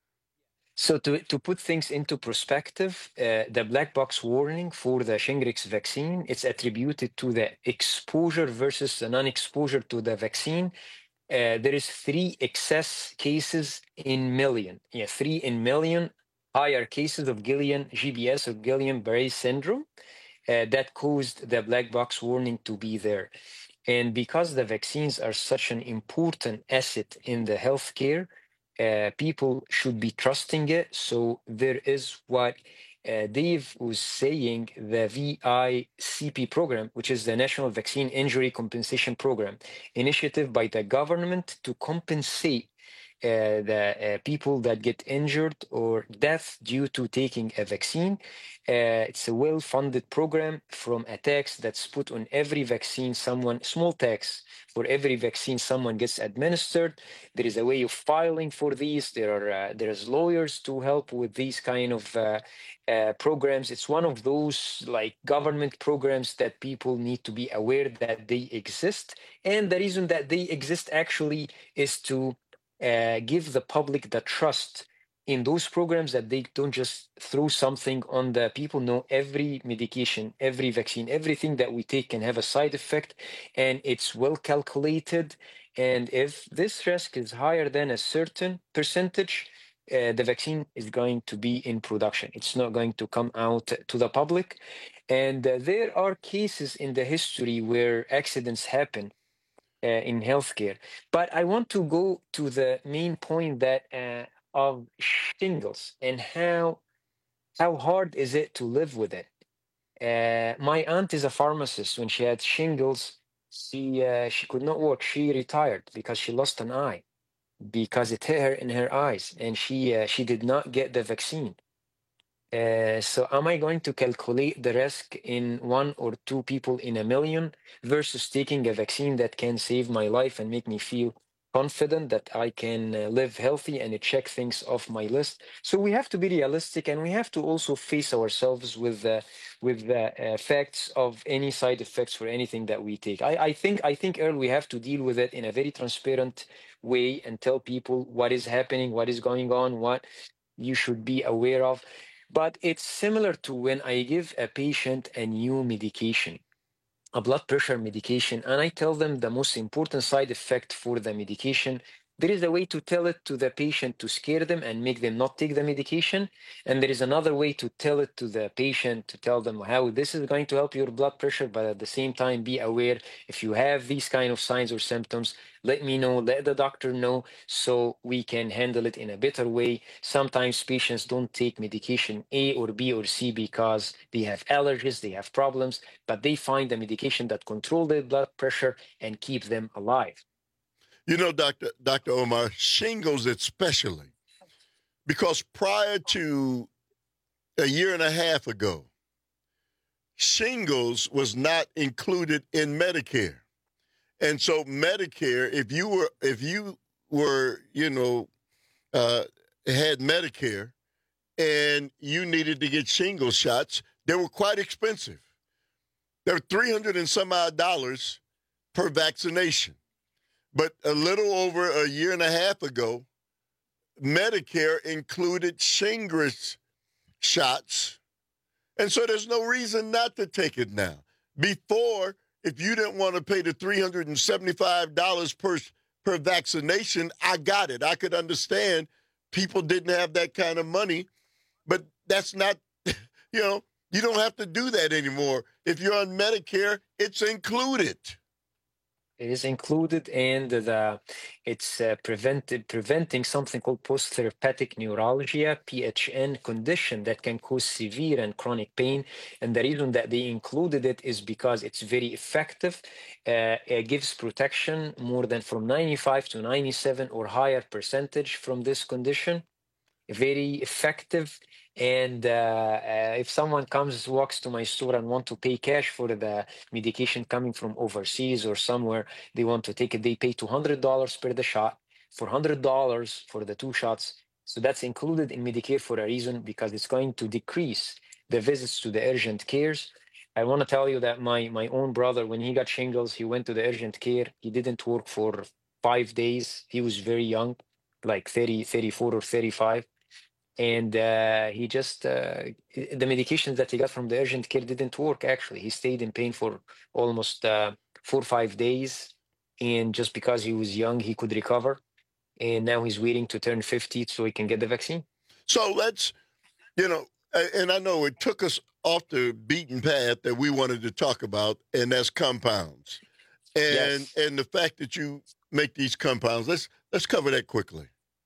So to, to put things into perspective, uh, the black box warning for the Shingrix vaccine, it's attributed to the exposure versus the non-exposure to the vaccine. Uh, there is three excess cases in million. Yeah, three in million higher cases of Guillain G B S or Guillain-Barré syndrome uh, that caused the black box warning to be there. And because the vaccines are such an important asset in the healthcare, Uh, people should be trusting it. So there is what uh, Dave was saying, the V I C P program, which is the National Vaccine Injury Compensation Program, initiative by the government to compensate uh, the uh, people that get injured or death due to taking a vaccine. Uh, it's a well-funded program from a tax that's put on every vaccine someone, small tax for every vaccine someone gets administered. There is a way of filing for these. There are uh, there's lawyers to help with these kind of uh, uh, programs. It's one of those like government programs that people need to be aware that they exist. And the reason that they exist actually is to uh, give the public the trust in those programs, that they don't just throw something on the people. No, every medication, every vaccine, everything that we take can have a side effect, and it's well calculated. And if this risk is higher than a certain percentage, uh, the vaccine is going to be in production. It's not going to come out to the public. And uh, there are cases in the history where accidents happen uh, in healthcare. But I want to go to the main point that uh, of shingles and how how hard is it to live with it. Uh, my aunt is a pharmacist. When she had shingles, she uh, she could not work. She retired because she lost an eye because it hit her in her eyes, and she uh, she did not get the vaccine. Uh, so am I going to calculate the risk in one or two people in a million versus taking a vaccine that can save my life and make me feel confident that I can uh, live healthy and check things off my list? So we have to be realistic, and we have to also face ourselves with uh, with the uh, facts of any side effects for anything that we take. I, I think I think Earl, we have to deal with it in a very transparent way and tell people what is happening, what is going on, what you should be aware of. But it's similar to when I give a patient a new medication, a blood pressure medication, and I tell them the most important side effect for the medication There is a way to tell it to the patient to scare them and make them not take the medication. And there is another way to tell it to the patient to tell them how this is going to help your blood pressure, but at the same time, be aware if you have these kind of signs or symptoms, let me know, let the doctor know so we can handle it in a better way. Sometimes patients don't take medication A or B or C because they have allergies, they have problems, but they find a medication that control their blood pressure and keep them alive. You know, Doctor Doctor Omar, shingles especially, because prior to a year and a half ago, shingles was not included in Medicare. And so Medicare, if you were, if you were, you know, uh, had Medicare and you needed to get shingles shots, they were quite expensive. They were three hundred and some odd dollars per vaccination. But a little over a year and a half ago, Medicare included shingles shots. And so there's no reason not to take it now. Before, if you didn't want to pay the three hundred seventy-five dollars per, per vaccination, I got it. I could understand people didn't have that kind of money. But that's not, you know, you don't have to do that anymore. If you're on Medicare, it's included. It is included, and the it's uh, prevented preventing something called post-therapeutic neuralgia, P H N condition that can cause severe and chronic pain. And the reason that they included it is because it's very effective. Uh, it gives protection more than from ninety-five to ninety-seven or higher percentage from this condition. Very effective. And uh, uh, if someone comes, walks to my store and want to pay cash for the medication coming from overseas or somewhere, they want to take it, they pay two hundred dollars per the shot, for one hundred dollars for the two shots. So that's included in Medicare for a reason, because it's going to decrease the visits to the urgent cares. I want to tell you that my, my own brother, when he got shingles, he went to the urgent care. He didn't work for five days. He was very young, like thirty, thirty-four or thirty-five. And uh, he just, uh, the medications that he got from the urgent care didn't work, actually. He stayed in pain for almost uh, four or five days. And just because he was young, he could recover. And now he's waiting to turn fifty so he can get the vaccine. So let's, you know, and I know it took us off the beaten path that we wanted to talk about, and that's compounds. And Yes. and the fact that you make these compounds, let's let's cover that quickly.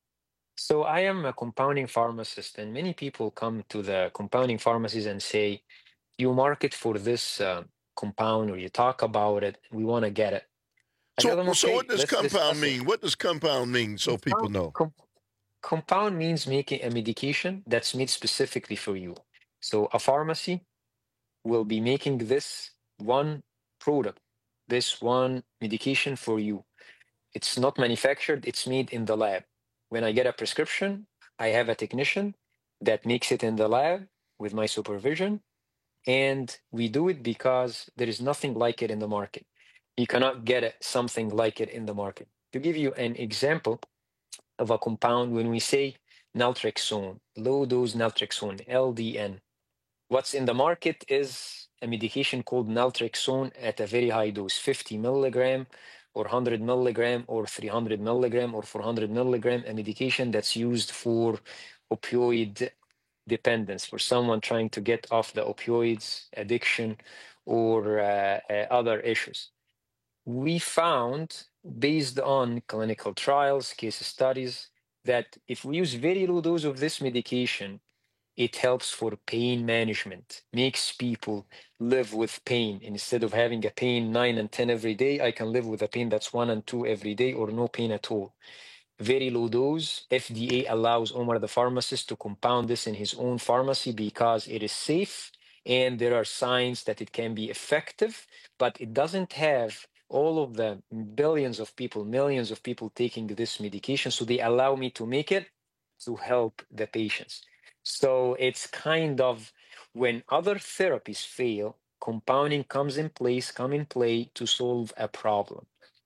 So I am a compounding pharmacist, and many people come to the compounding pharmacies and say, you market for this uh, compound or you talk about it, we want to get it. I tell So, them, so okay, what does let's compound discuss it. mean? What does compound mean so people know? Com- compound means making a medication that's made specifically for you. So a pharmacy will be making this one product, this one medication for you. It's not manufactured, it's made in the lab. When I get a prescription, I have a technician that makes it in the lab with my supervision. And we do it because there is nothing like it in the market. You cannot get it, something like it in the market. To give you an example of a compound, when we say naltrexone, low dose naltrexone, L D N, what's in the market is a medication called naltrexone at a very high dose, fifty milligram or one hundred milligram or three hundred milligram or four hundred milligram, a medication that's used for opioid dependence, for someone trying to get off the opioids addiction or uh, uh, other issues. We found, based on clinical trials, case studies, that if we use very low dose of this medication, it helps for pain management, makes people live with pain. Instead of having a pain nine and ten every day, I can live with a pain that's one and two every day or no pain at all. Very low dose. F D A allows Omar the pharmacist to compound this in his own pharmacy because it is safe and there are signs that it can be effective, but it doesn't have all of the billions of people, millions of people taking this medication. So they allow me to make it to help the patients. So it's kind of when other therapies fail, compounding comes in place, come in play to solve a problem.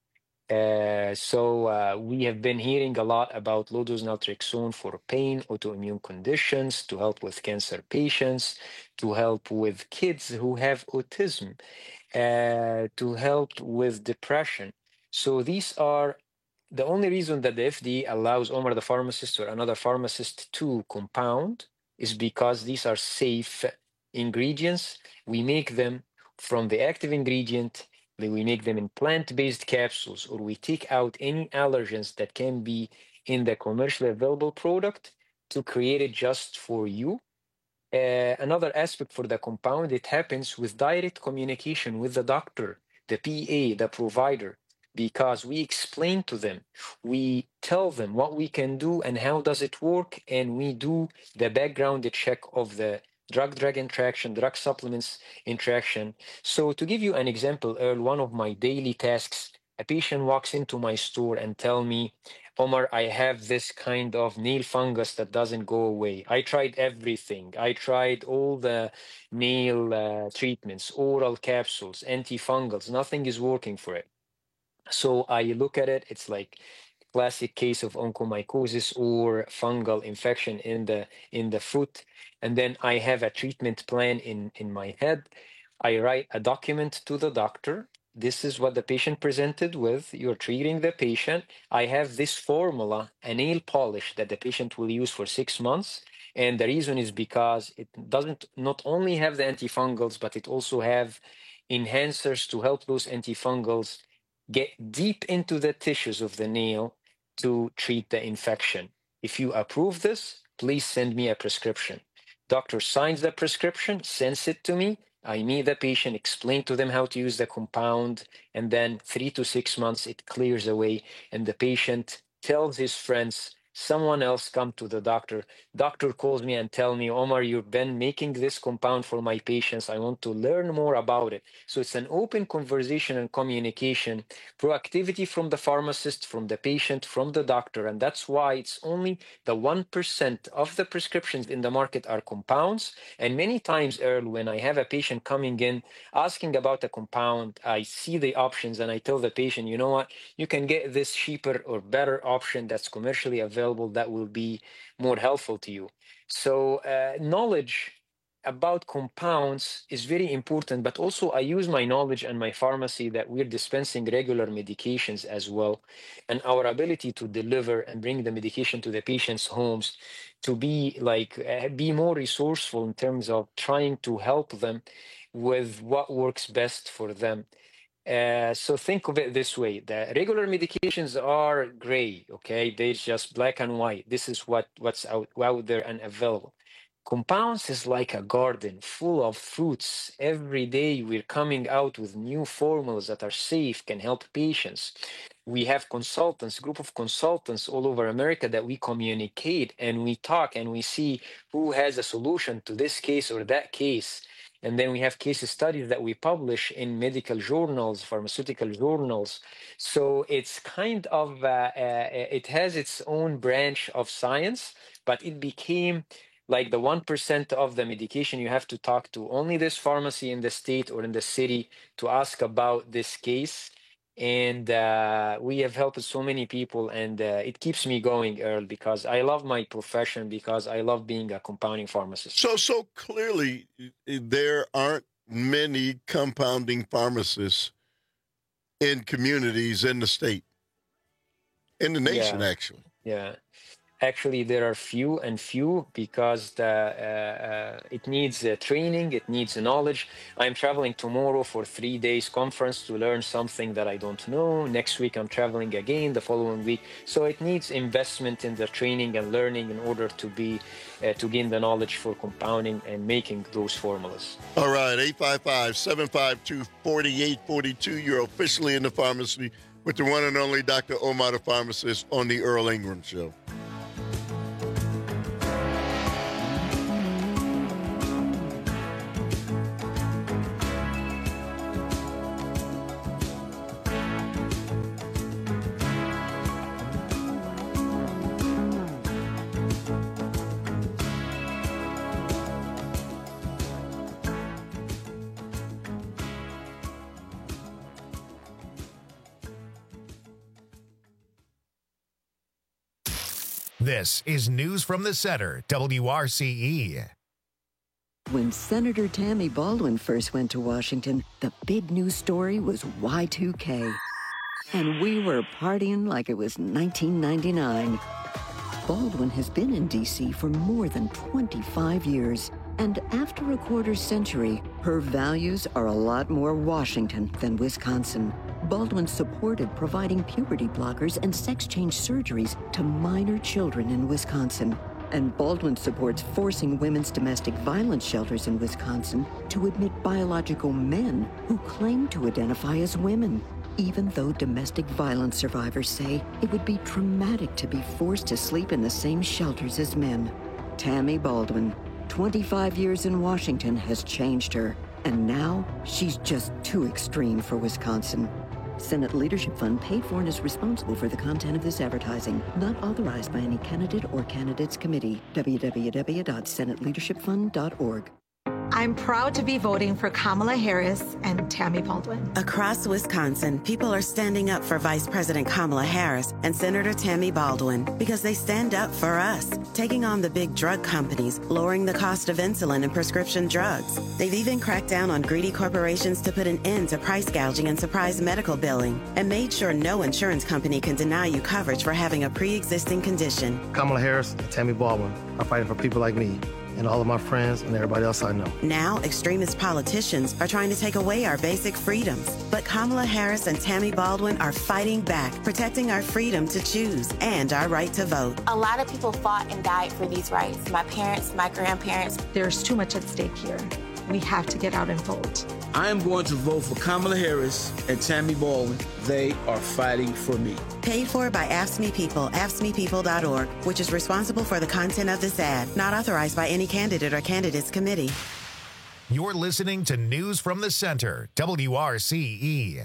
Uh, so uh, we have been hearing a lot about low-dose naltrexone for pain, autoimmune conditions, to help with cancer patients, to help with kids who have autism, uh, to help with depression. So these are the only reason that the F D A allows Omar the pharmacist or another pharmacist to compound is because these are safe ingredients. We make them from the active ingredient, we make them in plant-based capsules, or we take out any allergens that can be in the commercially available product to create it just for you. Uh, another aspect for the compound, it happens with direct communication with the doctor, the P A, the provider, because we explain to them, we tell them what we can do and how does it work, and we do the background check of the drug-drug interaction, drug supplements interaction. So to give you an example, Earl, one of my daily tasks, a patient walks into my store and tell me, Omar, I have this kind of nail fungus that doesn't go away. I tried everything. I tried all the nail uh, treatments, oral capsules, antifungals. Nothing is working for it. So I look at it. It's like classic case of onychomycosis or fungal infection in the in the foot. And then I have a treatment plan in, in my head. I write a document to the doctor. This is what the patient presented with. You're treating the patient. I have this formula, a nail polish that the patient will use for six months. And the reason is because it doesn't not only have the antifungals, but it also have enhancers to help those antifungals get deep into the tissues of the nail to treat the infection. If you approve this, please send me a prescription. Doctor signs the prescription, sends it to me. I meet the patient, explain to them how to use the compound, and then three to six months it clears away, and the patient tells his friends, someone else come to the doctor. Doctor calls me and tell me, Omar, you've been making this compound for my patients. I want to learn more about it. So it's an open conversation and communication, proactivity from the pharmacist, from the patient, from the doctor. And that's why it's only the one percent of the prescriptions in the market are compounds. And many times, Earl, when I have a patient coming in asking about a compound, I see the options and I tell the patient, you know what, you can get this cheaper or better option that's commercially available that will be more helpful to you. So uh, knowledge about compounds is very important, but also I use my knowledge and my pharmacy that we're dispensing regular medications as well, and our ability to deliver and bring the medication to the patient's homes to be like uh, be more resourceful in terms of trying to help them with what works best for them. Uh, so think of it this way. The regular medications are gray, okay? They're just black and white. This is what, what's out, out there and available. Compounds is like a garden full of fruits. Every day we're coming out with new formulas that are safe, can help patients. We have consultants, group of consultants all over America that we communicate and we talk and we see who has a solution to this case or that case. And then we have case studies that we publish in medical journals, pharmaceutical journals. So it's kind of, uh, uh, it has its own branch of science, but it became like the one percent of the medication you have to talk to only this pharmacy in the state or in the city to ask about this case. And uh, we have helped so many people, and uh, it keeps me going, Earl, because I love my profession, because I love being a compounding pharmacist. So, so clearly, there aren't many compounding pharmacists in communities in the state, in the nation, yeah. actually. Yeah. Actually, there are few and few because the, uh, uh, it needs uh, training, it needs knowledge. I'm traveling tomorrow for three days conference to learn something that I don't know. Next week, I'm traveling again the following week. So it needs investment in the training and learning in order to be uh, to gain the knowledge for compounding and making those formulas. All right, eight five five, seven five two, four eight four two. You're officially in the pharmacy with the one and only Doctor Omar the Pharmacist on the Earl Ingram Show. This is News from the Center, W R C E. When Senator Tammy Baldwin first went to Washington, the big news story was Y two K. And we were partying like it was nineteen ninety-nine. Baldwin has been in D C for more than twenty-five years. And after a quarter century, her values are a lot more Washington than Wisconsin. Baldwin supported providing puberty blockers and sex change surgeries to minor children in Wisconsin. And Baldwin supports forcing women's domestic violence shelters in Wisconsin to admit biological men who claim to identify as women, even though domestic violence survivors say it would be traumatic to be forced to sleep in the same shelters as men. Tammy Baldwin, twenty-five years in Washington has changed her, and now she's just too extreme for Wisconsin. Senate Leadership Fund paid for and is responsible for the content of this advertising, not authorized by any candidate or candidates committee. w w w dot senate leadership fund dot org. I'm proud to be voting for Kamala Harris and Tammy Baldwin. Across Wisconsin, people are standing up for Vice President Kamala Harris and Senator Tammy Baldwin because they stand up for us, taking on the big drug companies, lowering the cost of insulin and prescription drugs. They've even cracked down on greedy corporations to put an end to price gouging and surprise medical billing, and made sure no insurance company can deny you coverage for having a pre-existing condition. Kamala Harris and Tammy Baldwin are fighting for people like me and all of my friends and everybody else I know. Now, extremist politicians are trying to take away our basic freedoms. But Kamala Harris and Tammy Baldwin are fighting back, protecting our freedom to choose and our right to vote. A lot of people fought and died for these rights. My parents, my grandparents. There's too much at stake here. We have to get out and vote. I am going to vote for Kamala Harris and Tammy Baldwin. They are fighting for me. Paid for by A F S C M E People, A F S C M E people dot org, which is responsible for the content of this ad, not authorized by any candidate or candidates committee. You're listening to News from the Center, W R C E.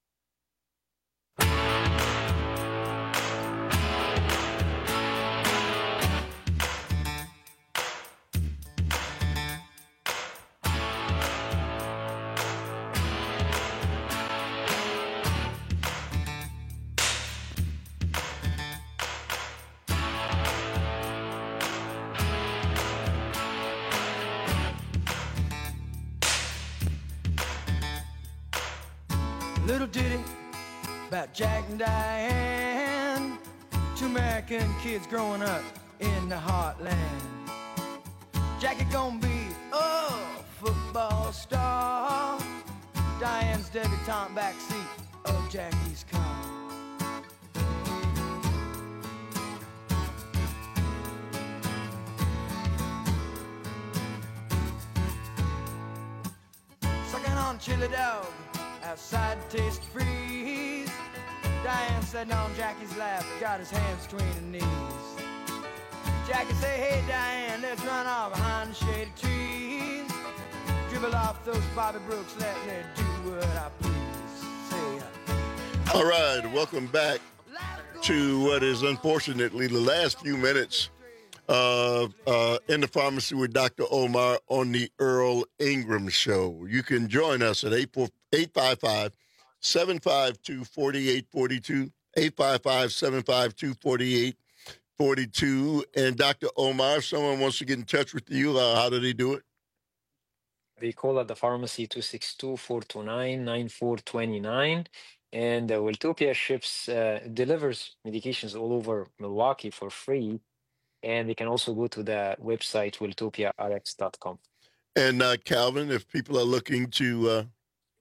Little ditty about Jack and Diane, two American kids growing up in the heartland. Jackie gonna be a football star, Diane's debutante backseat of Jackie's car. Sucking on chili dog outside to taste freeze. Diane sitting on Jackie's lap, got his hands between her knees. Jackie say, hey Diane, let's run off behind the shady trees. Dribble off those Bobby Brooks, let me do what I please. Say, uh, all right, welcome back to what is unfortunately the last few minutes of uh, In the Pharmacy with Doctor Omar on the Earl Ingram Show. You can join us at eight five five, seven five two, four eight four two, eight five five, seven five two, four eight four two. And Doctor Omar, if someone wants to get in touch with you, uh, how do they do it? They call at the pharmacy two six two, four two nine, nine four two nine. And uh, Wiltopia ships, uh, delivers medications all over Milwaukee for free. And they can also go to the website, wiltopia r x dot com. And uh, Calvin, if people are looking to... Uh...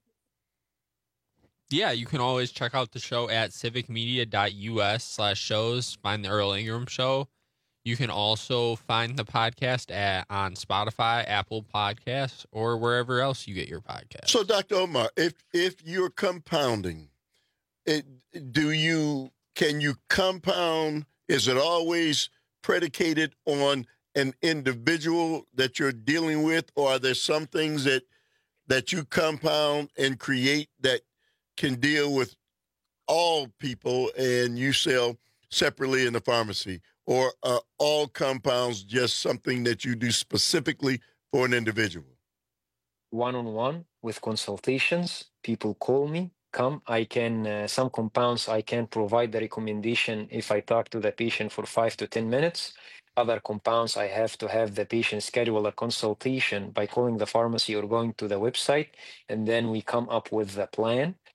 Yeah, you can always check out the show at civicmedia.us slash shows. Find the Earl Ingram Show. You can also find the podcast at on Spotify, Apple Podcasts, or wherever else you get your podcasts. So, Doctor Omar, if if you're compounding, it, do you can you compound? Is it always predicated on an individual that you're dealing with, or are there some things that that you compound and create that can deal with all people and you sell separately in the pharmacy? Or are all compounds just something that you do specifically for an individual? One-on-one with consultations. People call me, come. I can, uh, some compounds I can provide the recommendation if I talk to the patient for five to ten minutes. Other compounds I have to have the patient schedule a consultation by calling the pharmacy or going to the website. And then we come up with the plan.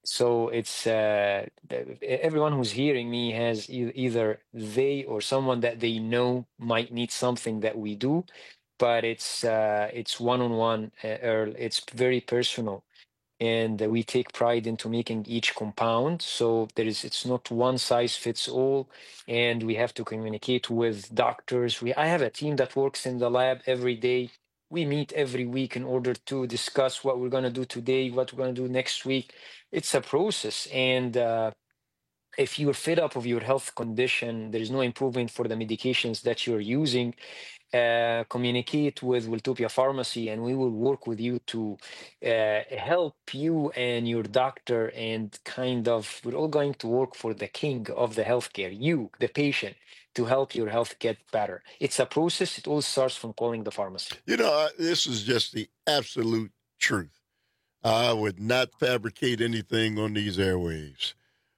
So it's uh, everyone who's hearing me has e- either they or someone that they know might need something that we do, but it's uh, it's one-on-one, uh, Earl. It's very personal, and we take pride into making each compound. So there is, it's not one size fits all, and we have to communicate with doctors. We, I have a team that works in the lab every day. We meet every week in order to discuss what we're going to do today, what we're going to do next week. It's a process, and uh, if you're fed up of your health condition, there is no improvement for the medications that you're using, uh, communicate with Wiltopia Pharmacy, and we will work with you to uh, help you and your doctor, and kind of, we're all going to work for the king of the healthcare, you, the patient, to help your health get better. It's a process. It all starts from calling the pharmacy. You know, I- this is just the absolute truth. I would not fabricate anything on these airwaves.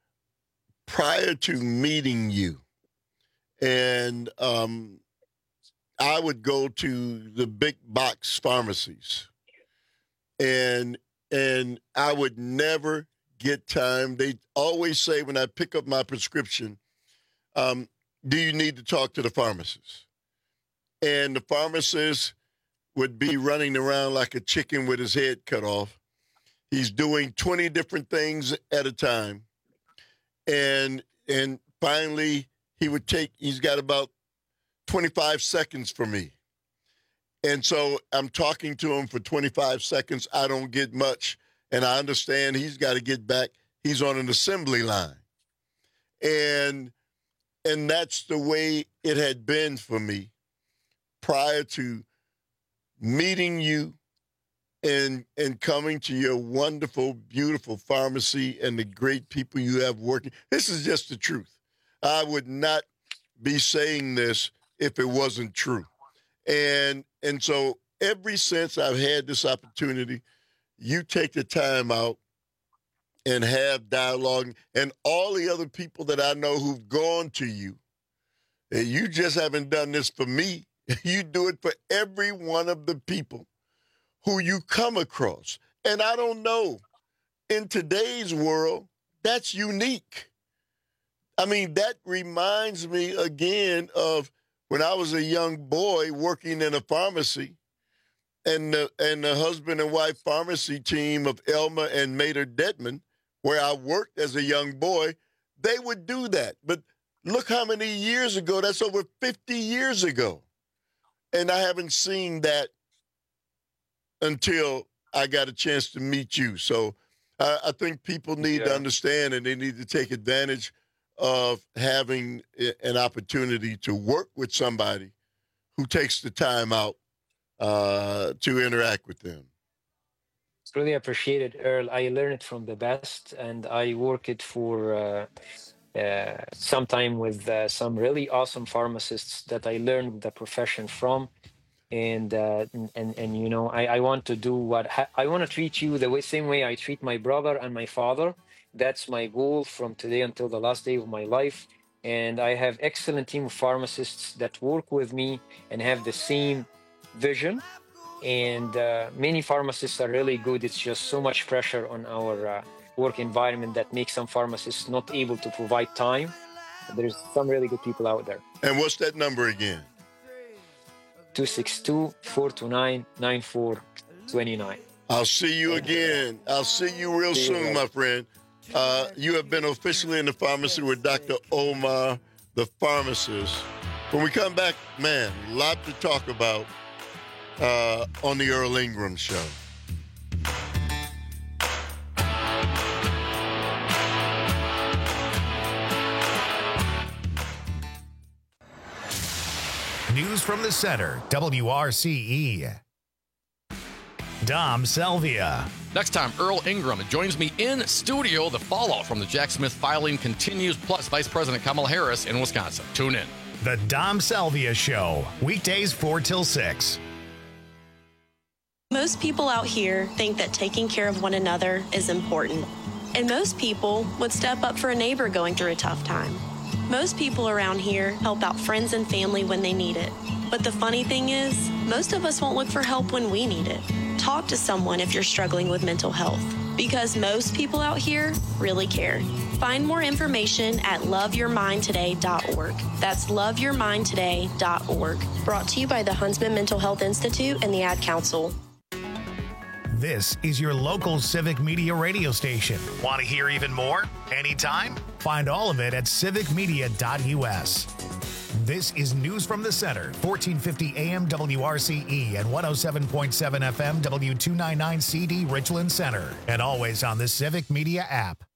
Prior to meeting you, and um, I would go to the big box pharmacies, and and I would never get time. They always say when I pick up my prescription, um, do you need to talk to the pharmacist? And the pharmacist would be running around like a chicken with his head cut off. He's doing twenty different things at a time. And and finally, he would take, he's got about twenty-five seconds for me. And so I'm talking to him for twenty-five seconds. I don't get much. And I understand he's got to get back. He's on an assembly line. And and that's the way it had been for me prior to meeting you and and coming to your wonderful, beautiful pharmacy and the great people you have working. This is just the truth. I would not be saying this if it wasn't true. And and so ever since I've had this opportunity, you take the time out and have dialogue. And all the other people that I know who've gone to you, and you just haven't done this for me. You do it for every one of the people who you come across. And I don't know, in today's world, that's unique. I mean, that reminds me again of when I was a young boy working in a pharmacy, and the, and the husband and wife pharmacy team of Elmer and Mater Detman, where I worked as a young boy, they would do that. But look how many years ago, that's over fifty years ago. And I haven't seen that until I got a chance to meet you. So uh, I think people need yeah. to understand, and they need to take advantage of having an opportunity to work with somebody who takes the time out uh, to interact with them. It's really appreciated, Earl. I learned it from the best, and I work it for uh, uh, some time with uh, some really awesome pharmacists that I learned the profession from. And, uh, and, and, and, you know, I, I want to do what ha- I want to treat you the way, same way I treat my brother and my father. That's my goal from today until the last day of my life. And I have excellent team of pharmacists that work with me and have the same vision. And uh, many pharmacists are really good. It's just so much pressure on our uh, work environment that makes some pharmacists not able to provide time. There's some really good people out there. And what's that number again? two six two, four two nine, nine four two nine. I'll see you again. I'll see you real see soon, you, my friend. Uh, you have been officially in the pharmacy with Doctor Omar, the pharmacist. When we come back, man, a lot to talk about uh, on the Earl Ingram Show. News from the Center, W R C E. Dom Selvia. Next time, Earl Ingram joins me in studio. The fallout from the Jack Smith filing continues, plus Vice President Kamala Harris in Wisconsin. Tune in. The Dom Selvia Show, weekdays four till six. Most people out here think that taking care of one another is important. And most people would step up for a neighbor going through a tough time. Most people around here help out friends and family when they need it. But the funny thing is, most of us won't look for help when we need it. Talk to someone if you're struggling with mental health. Because most people out here really care. Find more information at love your mind today dot org. That's love your mind today dot org. Brought to you by the Huntsman Mental Health Institute and the Ad Council. This is your local Civic Media radio station. Want to hear even more? Anytime? Find all of it at civic media dot u s. This is News from the Center, fourteen fifty A M W R C E and one oh seven point seven F M W two ninety-nine C D Richland Center. And always on the Civic Media app.